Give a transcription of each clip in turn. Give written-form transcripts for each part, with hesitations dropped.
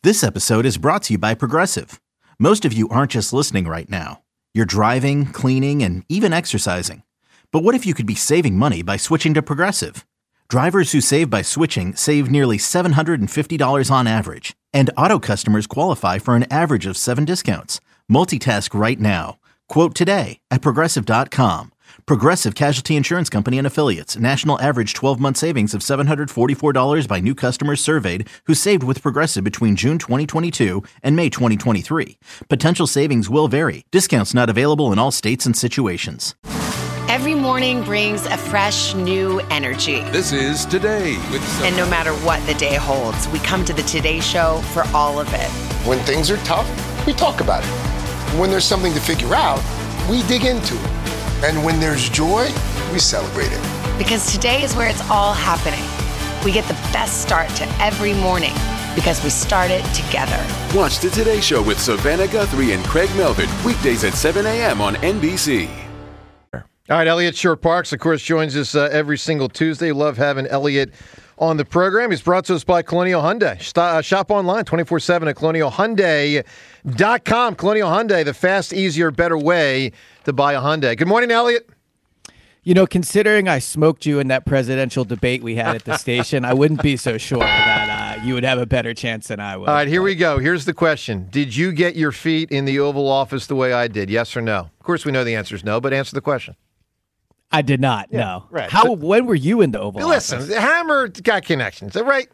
This episode is brought to you by Progressive. Most of you aren't just listening right now. You're driving, cleaning, and even exercising. But what if you could be saving money by switching to Progressive? Drivers who save by switching save nearly $750 on average. And auto customers qualify for an average of 7 discounts. Multitask right now. Quote today at Progressive.com. Progressive Casualty Insurance Company and Affiliates. National average 12-month savings of $744 by new customers surveyed who saved with Progressive between June 2022 and May 2023. Potential savings will vary. Discounts not available in all states and situations. Every morning brings a fresh, new energy. This is Today with And no matter what the day holds, we come to the Today Show for all of it. When things are tough, we talk about it. When there's something to figure out, we dig into it. And when there's joy, we celebrate it. Because today is where it's all happening. We get the best start to every morning because we start it together. Watch the Today Show with Savannah Guthrie and Craig Melvin, weekdays at 7 a.m. on NBC. All right, Elliot Short-Parks, of course, joins us every single Tuesday. Love having Elliot on the program. He's brought to us by Colonial Hyundai. Shop online 24/7 at colonialhyundai.com. Colonial Hyundai, the fast, easier, better way to buy a Hyundai. Good morning, Elliot. You know, considering I smoked you in that presidential debate we had at the station, I wouldn't be so sure that you would have a better chance than I would. All right, here we go. Here's the question. Did you get your feet in the Oval Office the way I did, yes or no? Of course, we know the answer is no, but answer the question. I did not, no. Right. When were you in the Oval Office? Listen, Hammer got connections, all right?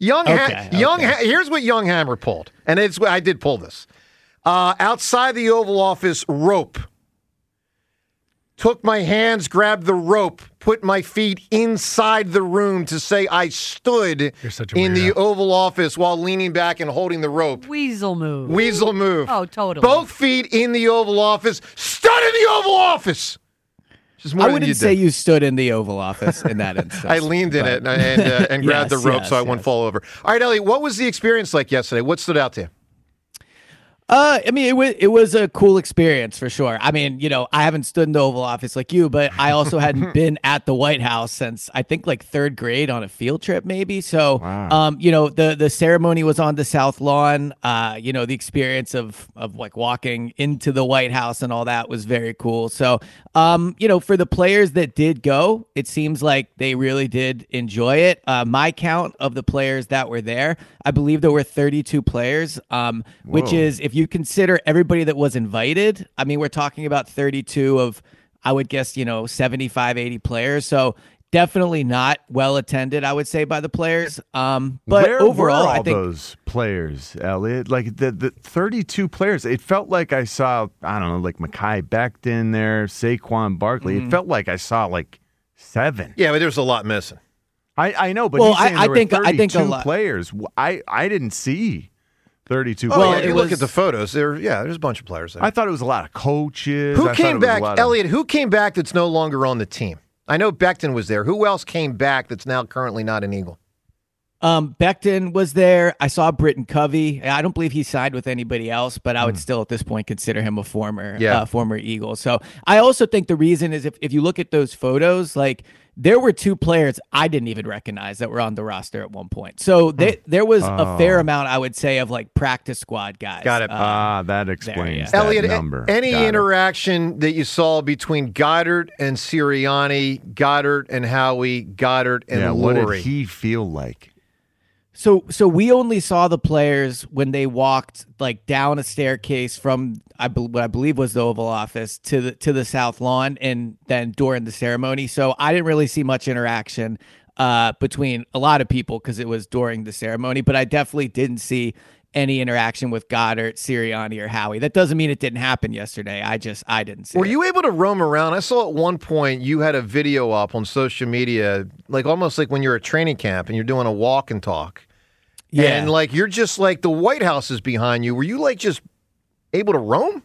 Here's what Young Hammer pulled, and I did pull this. Outside the Oval Office, rope. Took my hands, grabbed the rope, put my feet inside the room to say I stood in the Oval Office while leaning back and holding the rope. Weasel move. Oh, totally. Both feet in the Oval Office. Stood in the Oval Office. I wouldn't say you stood in the Oval Office in that instance. I leaned in it and grabbed the rope so I wouldn't fall over. All right, Elliot, what was the experience like yesterday? What stood out to you? I mean, it was a cool experience for sure. I mean, you know, I haven't stood in the Oval Office like you, but I also hadn't been at the White House since I think like third grade on a field trip, maybe. So, you know, the ceremony was on the South Lawn. You know, the experience of like walking into the White House and all that was very cool. So, you know, for the players that did go, it seems like they really did enjoy it. My count of the players that were there, I believe there were 32 players, which is, if you consider everybody that was invited, I mean, we're talking about 32 of, I would guess, you know, 75, 80 players. So definitely not well attended, I would say, by the players. But where overall, were all I think those players, Elliot, like the 32 players, it felt like I saw, I don't know, like Mekhi Becton there, Saquon Barkley. It felt like I saw like 7. Yeah, but there's a lot missing. I know, but well, I think a lot. players. I didn't see 32 Well, players. you look at the photos. There's a bunch of players there. I thought it was a lot of coaches. Who came back, Elliot? Who came back that's no longer on the team? I know Becton was there. Who else came back that's now currently not an Eagle? Becton was there. I saw Britton Covey. I don't believe he signed with anybody else, but I would still at this point consider him a former Eagle. So I also think the reason is if you look at those photos, like there were 2 players I didn't even recognize that were on the roster at one point. So there was a fair amount, I would say, of like practice squad guys. Got it. That explains that Elliot, number. Any interaction that you saw between Goddard and Sirianni, Goddard and Howie, Goddard and Lurie? What did he feel like? So we only saw the players when they walked like down a staircase from what I believe was the Oval Office to the South Lawn, and then during the ceremony. So I didn't really see much interaction between a lot of people because it was during the ceremony. But I definitely didn't see any interaction with Goddard, Sirianni, or Howie. That doesn't mean it didn't happen yesterday. I didn't see it. Were you able to roam around? I saw at one point you had a video up on social media, like almost like when you're at training camp and you're doing a walk and talk. Yeah. And like you're just like the White House is behind you. Were you like just able to roam?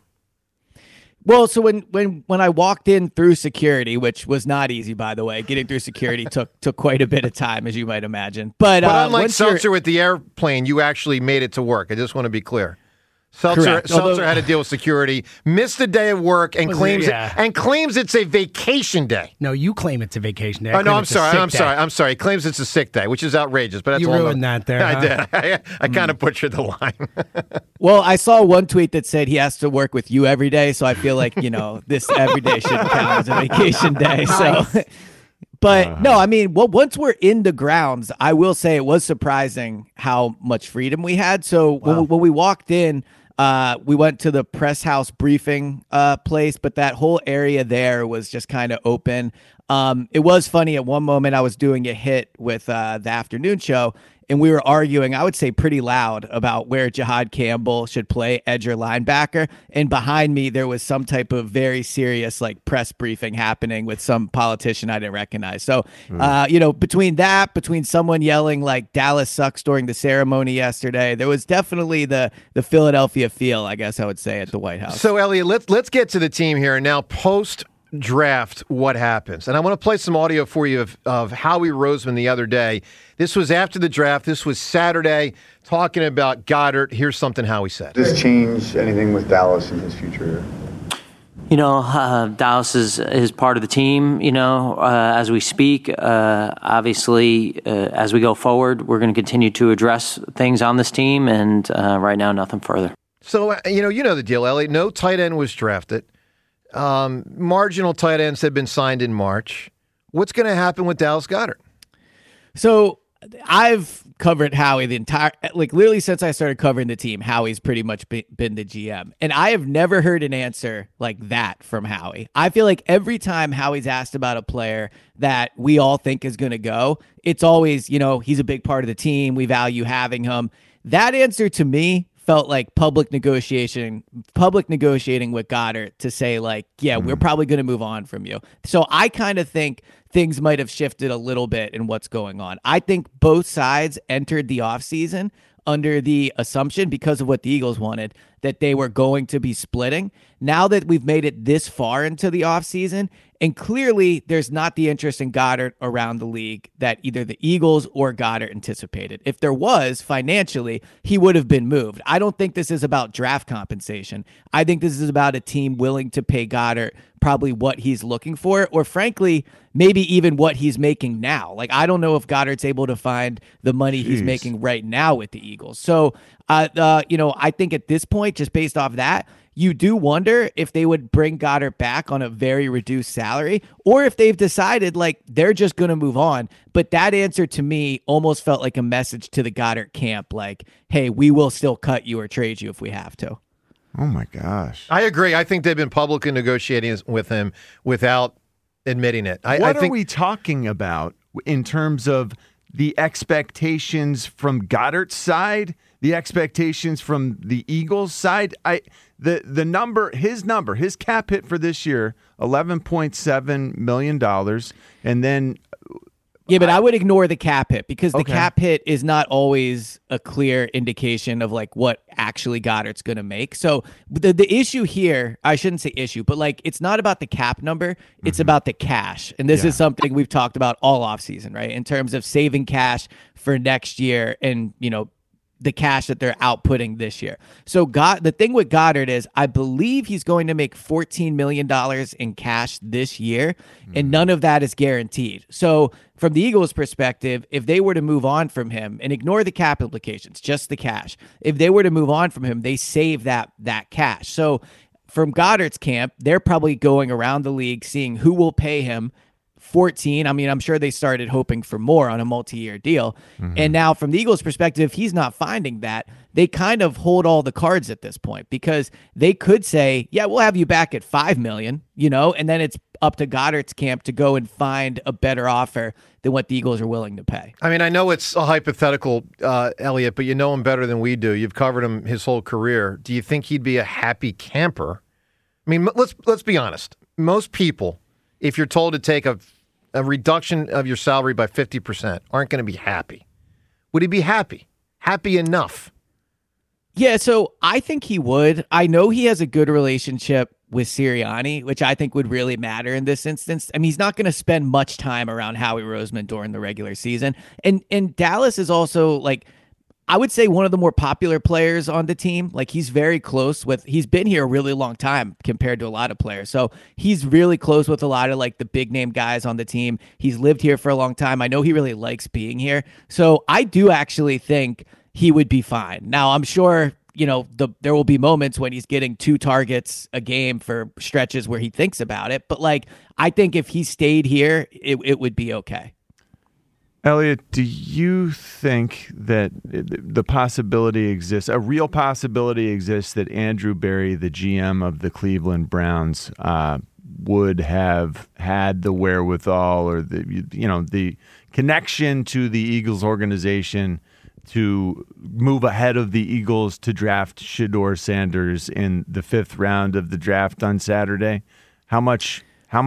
Well, so when I walked in through security, which was not easy, by the way, getting through security took quite a bit of time, as you might imagine. But unlike Seltzer with the airplane, you actually made it to work. I just want to be clear. Seltzer had to deal with security, missed a day of work, and claims it's a vacation day. No, you claim it's a vacation day. I'm sorry. He claims it's a sick day, which is outrageous. But that's you ruined that there. I did. I kind of butchered the line. Well, I saw one tweet that said he has to work with you every day, so I feel like this every day shouldn't count as a vacation day. So. But no, I mean, once we're in the grounds, I will say it was surprising how much freedom we had. So when we walked in, we went to the press house briefing place, but that whole area there was just kind of open. It was funny. At one moment, I was doing a hit with the afternoon show, and we were arguing, I would say pretty loud, about where Jihad Campbell should play, edge or linebacker. And behind me, there was some type of very serious press briefing happening with some politician I didn't recognize. So, between someone yelling Dallas sucks during the ceremony yesterday, there was definitely the Philadelphia feel, I guess I would say, at the White House. So, Elliot, let's get to the team here. And now, post-draft, what happens? And I want to play some audio for you of Howie Roseman the other day. This was after the draft. This was Saturday, talking about Goddard. Here's something Howie said. Does this change anything with Dallas in his future? Dallas is part of the team, as we speak. Obviously, as we go forward, we're going to continue to address things on this team, and right now, nothing further. So, you know the deal, Elliot. No tight end was drafted. Marginal tight ends had been signed in March. What's going to happen with Dallas Goedert? So I've covered Howie the entire, literally since I started covering the team, Howie's pretty much been the GM. And I have never heard an answer like that from Howie. I feel like every time Howie's asked about a player that we all think is going to go, it's always, he's a big part of the team. We value having him. That answer to me felt like public negotiating with Goddard to say we're probably going to move on from you. So I kind of think things might have shifted a little bit in what's going on. I think both sides entered the offseason under the assumption, because of what the Eagles wanted, that they were going to be splitting. Now that we've made it this far into the offseason, and clearly there's not the interest in Goddard around the league that either the Eagles or Goddard anticipated. If there was, financially, he would have been moved. I don't think this is about draft compensation. I think this is about a team willing to pay Goddard probably what he's looking for, or frankly, maybe even what he's making now. I don't know if Goddard's able to find the money he's making right now with the Eagles. So, I think at this point, just based off that, you do wonder if they would bring Goddard back on a very reduced salary, or if they've decided they're just going to move on. But that answer to me almost felt like a message to the Goddard camp, hey, we will still cut you or trade you if we have to. Oh my gosh. I agree. I think they've been publicly negotiating with him without admitting it. What are we talking about in terms of the expectations from Goddard's side, the expectations from the Eagles side? His cap hit for this year, $11.7 million. And then yeah, but I would ignore the cap hit, because the cap hit is not always a clear indication of what actually Goddard's going to make. So the issue here, I shouldn't say issue, but it's not about the cap number. It's about the cash. And this is something we've talked about all offseason, right? In terms of saving cash for next year and, the cash that they're outputting this year. So the thing with Goddard is, I believe he's going to make $14 million in cash this year, and none of that is guaranteed. So from the Eagles' perspective, if they were to move on from him and ignore the cap implications, just the cash, if they were to move on from him, they save that cash. So from Goddard's camp, they're probably going around the league seeing who will pay him 14. I mean, I'm sure they started hoping for more on a multi-year deal. And now from the Eagles' perspective, he's not finding that. They kind of hold all the cards at this point, because they could say, yeah, we'll have you back at $5 million, and then it's up to Goddard's camp to go and find a better offer than what the Eagles are willing to pay. I mean, I know it's a hypothetical, Elliot, but you know him better than we do. You've covered him his whole career. Do you think he'd be a happy camper? I mean, let's be honest. Most people, if you're told to take a reduction of your salary by 50%, aren't going to be happy. Would he be happy? Happy enough? Yeah, so I think he would. I know he has a good relationship with Sirianni, which I think would really matter in this instance. I mean, he's not going to spend much time around Howie Roseman during the regular season. And Dallas is also I would say one of the more popular players on the team. Like he's very close with, he's been here a really long time compared to a lot of players. So he's really close with a lot of like the big name guys on the team. He's lived here for a long time. I know he really likes being here. So I do actually think he would be fine. Now I'm sure, there will be moments when he's getting 2 targets a game for stretches where he thinks about it. But like, I think if he stayed here, it would be okay. Elliot, do you think that the possibility exists, a real possibility exists that Andrew Berry, the GM of the Cleveland Browns, would have had the wherewithal or the connection to the Eagles organization to move ahead of the Eagles to draft Shedeur Sanders in the 5th round of the draft on Saturday? How much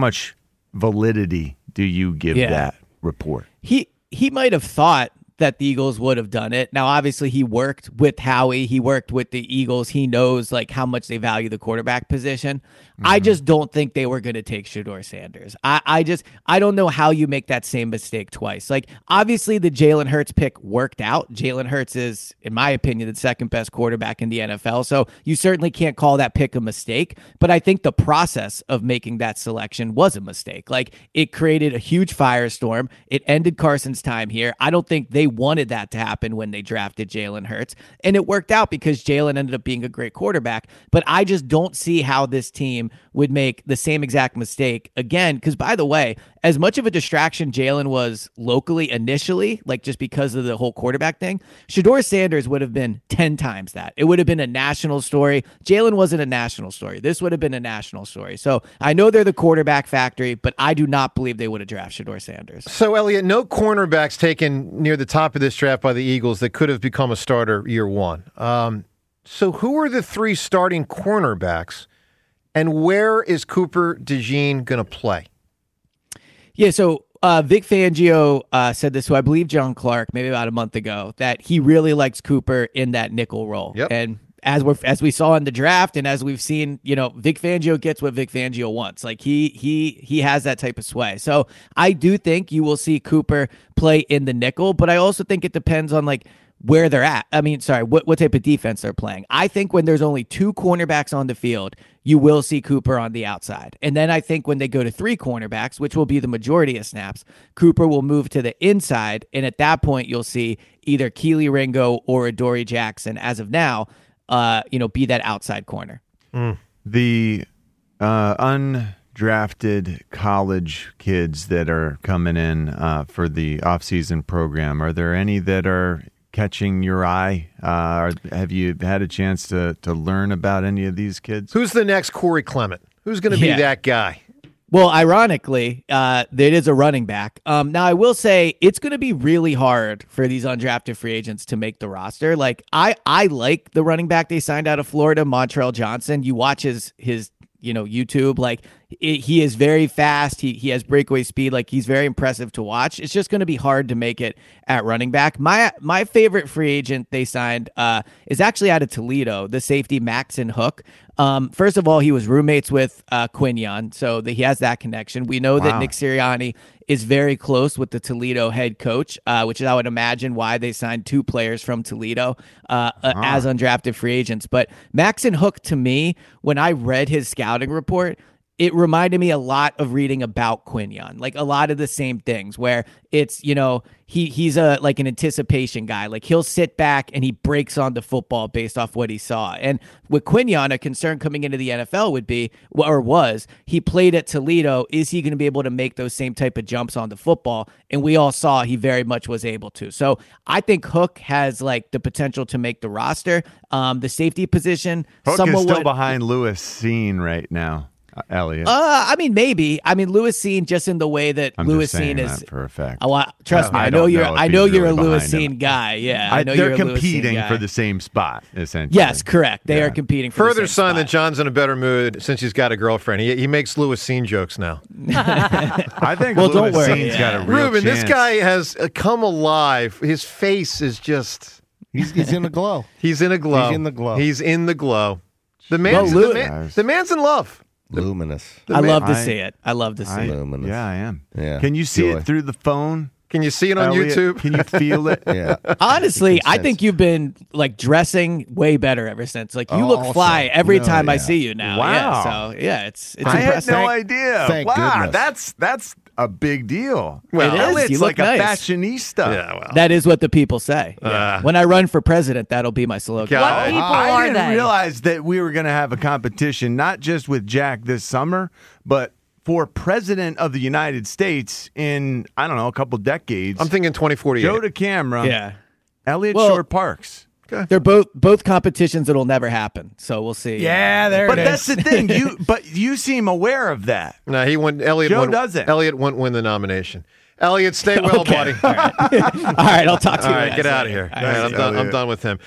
validity do you give that report? He might have thought that the Eagles would have done it. Now, obviously, he worked with Howie. He worked with the Eagles. He knows like how much they value the quarterback position. Mm-hmm. I just don't think they were going to take Shedeur Sanders. I don't know how you make that same mistake twice. Like, obviously, the Jalen Hurts pick worked out. Jalen Hurts is, in my opinion, the 2nd best quarterback in the NFL. So you certainly can't call that pick a mistake. But I think the process of making that selection was a mistake. Like, it created a huge firestorm. It ended Carson's time here. I don't think they wanted that to happen when they drafted Jalen Hurts. And it worked out because Jalen ended up being a great quarterback. But I just don't see how this team would make the same exact mistake again. Because, by the way, as much of a distraction Jalen was locally initially, like just because of the whole quarterback thing, Shedeur Sanders would have been 10 times that. It would have been a national story. Jalen wasn't a national story. This would have been a national story. So I know they're the quarterback factory, but I do not believe they would have drafted Shedeur Sanders. So, Elliot, no cornerbacks taken near the top of this draft by the Eagles that could have become a starter year one. So who are the 3 starting cornerbacks, and where is Cooper DeJean going to play? Yeah, so Vic Fangio said this to, I believe, John Clark, maybe about a month ago, that he really likes Cooper in that nickel role. Yep. And as we saw in the draft, and as we've seen, Vic Fangio gets what Vic Fangio wants. Like he has that type of sway. So I do think you will see Cooper play in the nickel, but I also think it depends on like where they're at. I mean, sorry, what type of defense they're playing. I think when there's only 2 cornerbacks on the field, you will see Cooper on the outside. And then I think when they go to 3 cornerbacks, which will be the majority of snaps, Cooper will move to the inside. And at that point, you'll see either Keely Ringo or Adoree Jackson, as of now, be that outside corner. The undrafted college kids that are coming in for the offseason program, are there any that are catching your eye? Have you had a chance to learn about any of these kids? Who's the next Corey Clement? Who's going to be that guy? Well, ironically, it is a running back. Now, I will say it's going to be really hard for these undrafted free agents to make the roster. Like, I like the running back they signed out of Florida, Montrell Johnson. You watch his YouTube, like he is very fast. He has breakaway speed. Like he's very impressive to watch. It's just going to be hard to make it at running back. My favorite free agent they signed is actually out of Toledo, the safety Maxon Hook. First of all, he was roommates with Quinion, so he has that connection. We know that Nick Sirianni is very close with the Toledo head coach, which is, I would imagine, why they signed 2 players from Toledo as undrafted free agents. But Maxon Hook, to me, when I read his scouting report, it reminded me a lot of reading about Quinion, like a lot of the same things where it's, he's like an anticipation guy. Like he'll sit back and he breaks on the football based off what he saw. And with Quinion, a concern coming into the NFL would be, or was, he played at Toledo. Is he going to be able to make those same type of jumps on the football? And we all saw he very much was able to. So I think Hook has like the potential to make the roster. The safety position. Hook is still behind Lewis Cine right now. Elliot. I mean, maybe. I mean, Lewis Cine, just in the way that Lewis Cine is that for a fact. Trust me, I know you're a Lewis Cine guy. Yeah, I know they're competing for the same spot, essentially. Yes, correct. They are competing for further the same sign spot. That John's in a better mood since he's got a girlfriend. He makes Lewis Cine jokes now. I think Lewis Cine's got a real Ruben, chance. this guy has come alive. His face is just. He's in a glow. He's in a glow. He's in the glow. He's in the glow. The man's in love. Luminous. I love to see it. I love to see it. Luminous. Yeah, I am. Yeah. Can you see it through the phone? Can you see it on Elliot, YouTube? Can you feel it? Yeah. Honestly, I think you've been like dressing way better ever since. Like you look fly every time I see you now. Wow. Yeah, so yeah, it's I had impressive. no idea. Thank wow, goodness. that's a big deal. Well, it is. Elliot's You look like nice. a fashionista. Yeah, well. That is what the people say. Yeah. When I run for president, that'll be my slogan. What people I are didn't they? realize that we were going to have a competition, not just with Jack this summer, but for president of the United States in, I don't know, a couple decades. I'm thinking 2048. Joe to camera. Yeah. Elliot Well, Short Parks. They're both competitions that'll never happen. So we'll see. Yeah, there But it that's is. the thing. You seem aware of that. No, Elliot Joe wouldn't- doesn't. Elliot wouldn't win the nomination. Elliot, stay well, buddy. All right, I'll talk to you. All right, guys get out of later. here. All All right, right, I'm done with him.